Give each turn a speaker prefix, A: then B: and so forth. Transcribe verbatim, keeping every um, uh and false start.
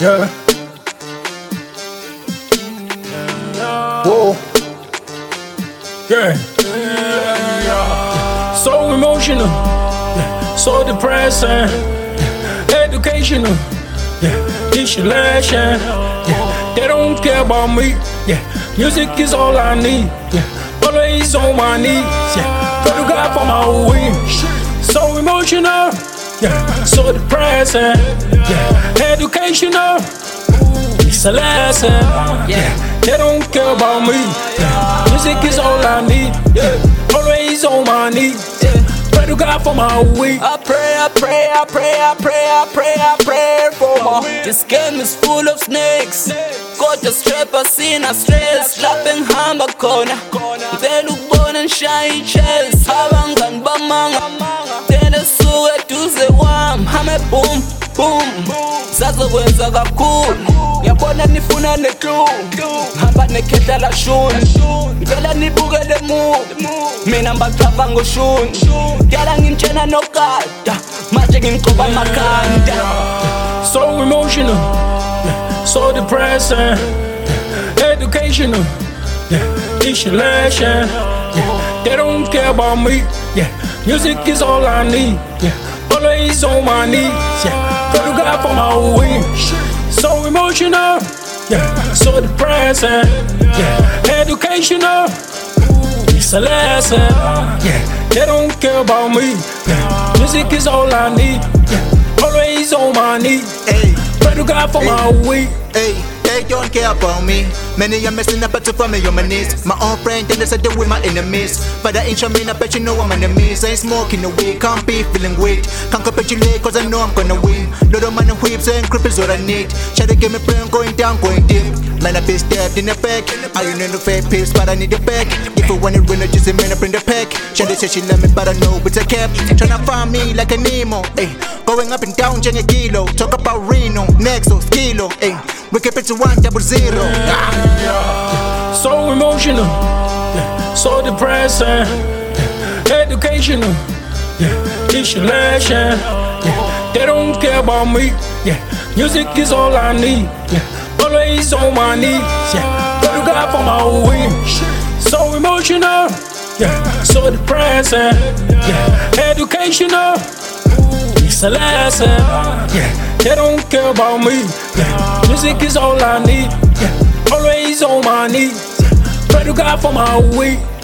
A: Yeah. Whoa. Yeah. So emotional. Yeah. So depressing. Yeah. Educational. Yeah. Isolation. Yeah. They don't care about me. Yeah. Music is all I need. Yeah. Always on my knees. Yeah. Pray to God for my win. So emotional. Yeah. So depressing. Yeah. Educational. It's a lesson. Yeah. They don't care about me. Yeah. Music is all I need. Yeah. Always on my knees. Yeah. Pray to God for my week.
B: I pray, I pray, I pray, I pray, I pray, I pray for more. This game is full of snakes. Got the strippers in a stress. Slapping hamba corner. They look born and shine chest. Habangan bamanga. Then the sugar to the one. Hame boom, boom. Sasa wenza kakulu. Yabona nifuna neklu. Hamba neketa la shun. Vela nibuke le move. Mina mbaqhava ngoshun. Yala ngimtshena nokada. Manje ngimqoba makhanda.
A: So emotional. Yeah. So depressing. Yeah. Educational. Yeah. Isolation. Yeah. They don't care about me. Yeah. Music is all I need. Yeah. Always on my knees. Yeah. Pray to God for my win. So emotional. Yeah. So depressing. Yeah. Educational. It's a lesson. Yeah. They don't care about me. Yeah. Music is all I need. Yeah. Always on my knees.
C: Hey.
A: Pray to God for
C: Hey.
A: my week.
C: Hey, they don't care about me. Many are messing up to from me on my knees. My own friend and I deal with my enemies. But I ain't sure me, I bet you know I'm enemies. I ain't smoking away, can't be feeling weak. Can't capitulate cause I know I'm gonna win. Lot of money whips and cripples what I need. Try to get me brain going down, going deep. Man, I be stabbed in the back. I ain't in the fake pips, but I need the back. If I want it, run it, just a minute, bring the pack. Shady said she love me, but I know it's a cap. Tryna find me like a Nemo. Ay, going up and down, Jenny Kilo. Talk about Reno, Nexo, Skilo. Ay, we keep it to one double zero. Ah.
A: So emotional. Yeah. So depressing. Yeah. Educational. Yeah. Isolation. Yeah. They don't care about me. Yeah. Music is all I need. Yeah. Always on my knees. Yeah. Pray to God for my win. So emotional. Yeah. So depressing. Yeah. Educational. It's a lesson. Yeah. They don't care about me. Yeah. Music is all I need. Yeah. Always on my knees. Yeah. Pray to God for my week.